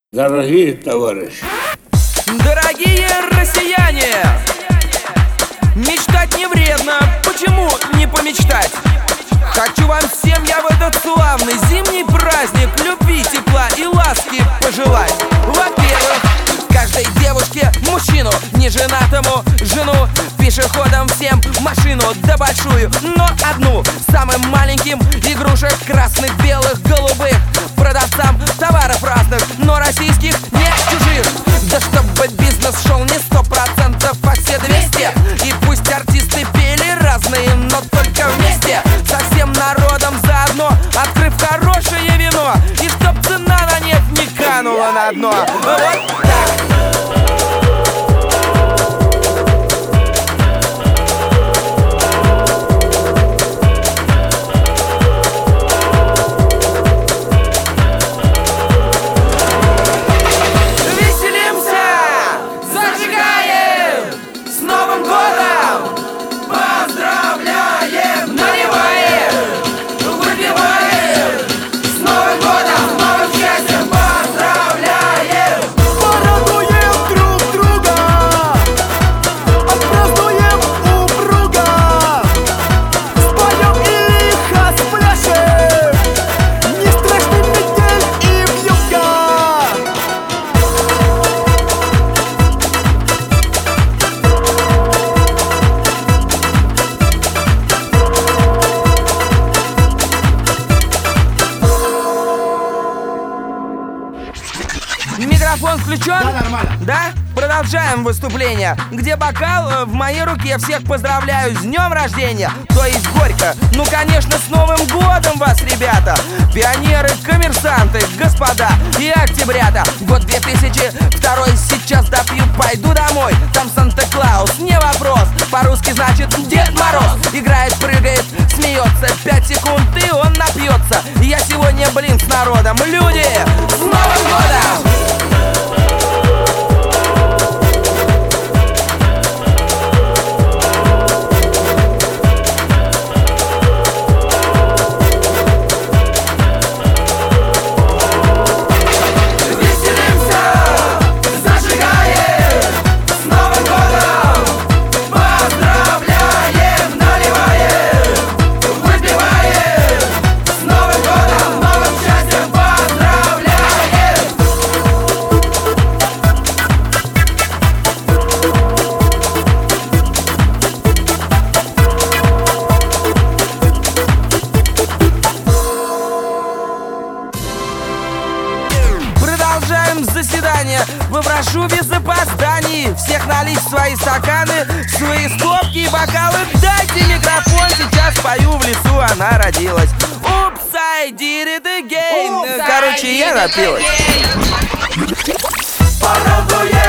Дорогие товарищи, дорогие россияне, мечтать не вредно, почему не помечтать? Хочу вам всем я в этот славный зимний праздник любви, тепла и ласки пожелать. Во-первых, каждой девушке мужчину, неженатому жену, пешеходам всем машину, да большую, но одну, самым маленьким игрушек красных, белых, голубых, продавцам товаров разных, но российских, не чужих. Да чтобы бизнес шел не 100%, а все 200. И пусть артисты пели разные, но только вместе, со всем народом заодно, открыв хорошее вино, и чтоб цена на нефть не канула на дно. Вот так. Микрофон включен? Да, нормально. Да? Продолжаем выступление. Где бокал в моей руке. Всех поздравляю с днем рождения. То есть горько. Ну, конечно, с Новым годом вас, ребята. Пионеры, коммерсанты, господа и октябрята. Год 2002, сейчас допью, пойду домой. Там Санта-Клаус, не вопрос. По-русски значит Дед Мороз. Играет, прыгает, смеется. 5 секунд и он напьется. Я сегодня, с народом. Люди, с Новым годом! Продолжаем заседание. Попрошу без опозданий всех налить свои стаканы, свои стопки и бокалы. Дайте микрофон, сейчас пою в лесу, она родилась. Oops, I did it again. Короче, я напилась. Порадуем!